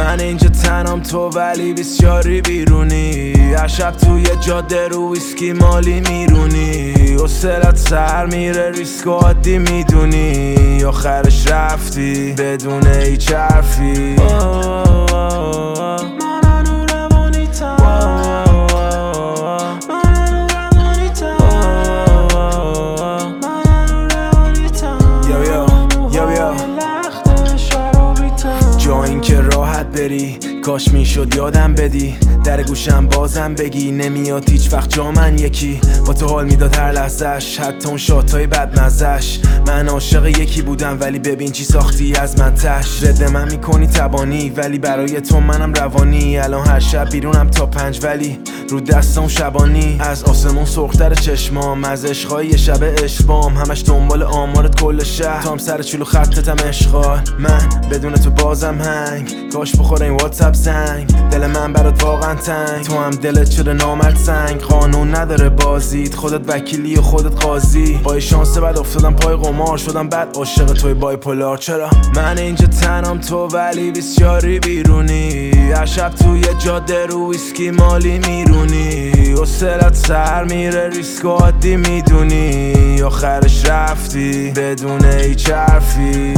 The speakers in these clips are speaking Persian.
من اینجا تنم تو ولی بسیاری بیرونی، هر شب توی جاده رو ویسکی مالی میرونی، حوصله‌ات سر میره ریسک و عادی میدونی، آخرش رفتی بدون هیچ حرفی. جا این که راحت بری کاش میشد یادم بدی، در گوشم بازم بگی نمیاد هیچ وقت جا من یکی، با تو حال میداد هر لحظش، حتی اون شاتای بدمزش. من عاشق یکی بودم ولی ببین چی ساختی از من تش، رد من میکنی تبانی ولی برای تو منم روانی، الان هر شب بیرونم تا 5 ولی رو دستم شبانی، از آسمون سرختر چشمام، از عشقای شب اشبام، همش دنبال آمارت کل شهر، تام سر چلو خطتم اشغال، من بدون تو بازم هنگ، کاش بخوره این واتساپ زنگ، دل من برات واقعا تنگ، تو هم دلت شده نامرد سنگ، قانون نداره بازید، خودت وکیلی و خودت قاضی، با شانس بعد افتادم پای قمار، شدم بعد عاشق توی بایپولار. چرا من اینجا تنم تو ولی بسیاری بیرونی، هر شب توی جاده رو ویسکی مالی میرونی، حوصله‌ات سر میره ریسک و عادی میدونی، آخرش رفتی بدون هیچ حرفی.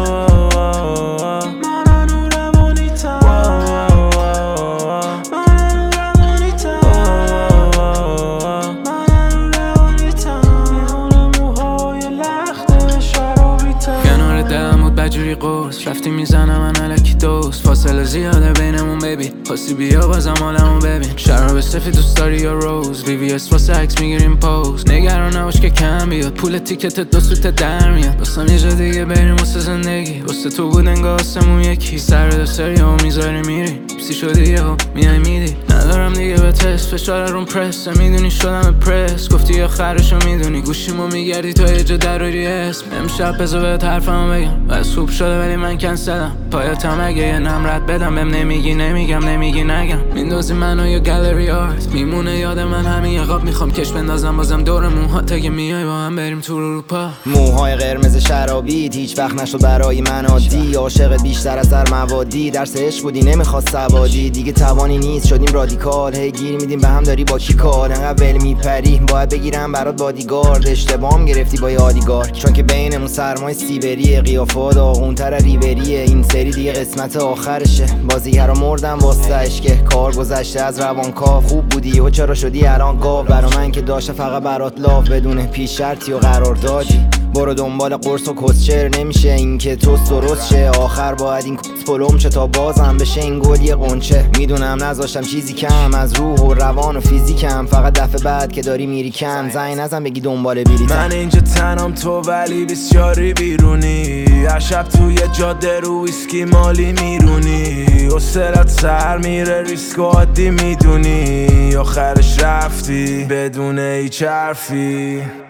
بجوری قرص رفتی میزنم من علکی دوست، فاصله زیاده بینمون بیبی، خواستی بیا بازم حالمو ببین، شراب سفید دوست داری یا روز، VVS واسه عکس میگیریم پوز، نگران نباش که کم بیاد، پول تیکت دو سوت در میاد، واسم یه جا دیگه بریم واسه زندگی، واسه تو بود انگار آسمون یکی، سر دستاری ها میذاری میری پسی شدی یه ها میای میدی، ندارم دیگه به تست، فشار روم پرس میدونی شدم پرس، گفتی آخرشو میدونی، گوشیمو میگردی تا یه جا دراری اسم، امشب بذار بهت حرفمو بگم، خوب شده ولی من کنسلم، پایتم اگه یه نمرت بدم بهم نمیگی نمیگم نمیگی نگم، میندازی منو یا گالری آرت، میمونه یاد من همین عقاب، میخوام کش بندازم بازم دور موهات، اگه میای با هم بریم تو اروپا. موهای قرمز شرابیت هیچ وقت نشد برای من عادی، عاشق بیشتر از هر موادی، درس عشق بودی نمیخواست سوادی، دیگه توانی نیست شدیم رادیکال، هی گیر میدیم به هم داری با کی کار، انقدر ول میپری باید بگیرم برات بادیگارد، اشتباهم گرفتی با یادیگار، چون که بینمون سرمای سیبری، قیافات داغونتر ریوریه، این سری دیگه قسمت آخرشه، بازیگرا مردن واسه که کار گذشته از روانکاو، خوب بودی و چرا شدی الان گاو، برا من که داشته فقط برات لاف، بدون پیش شرطی و قرار دادی، برو دنبال قرص و کسچر، نمیشه این که توست درست شه، آخر باید این کس پلوم چه تا بازم بشه این گل یه قنچه، میدونم نذاشتم چیزی کم از روح و روان و فیزیکم، فقط دفعه بعد که داری میری کم زنگ نزن بگی دنبال بلیتم. من اینجا تنم تو ولی بسیاری بیرونی، هر شب توی جاده رو ویسکی مالی میرونی، حوصله‌ات سر میره ریسک و عادی میدونی، آخرش رفتی بدون هیچ حرفی.